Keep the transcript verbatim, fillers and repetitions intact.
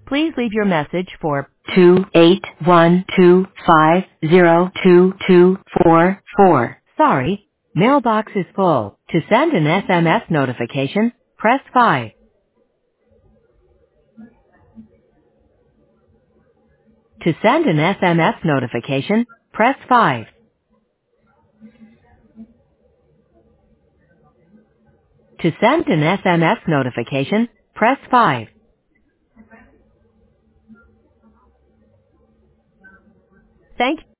Please leave your message for two eight one two five zero two two four four. Sorry, mailbox is full. To send an S M S notification, press five. To send an S M S notification, press five. To send an S M S notification, press five. Thank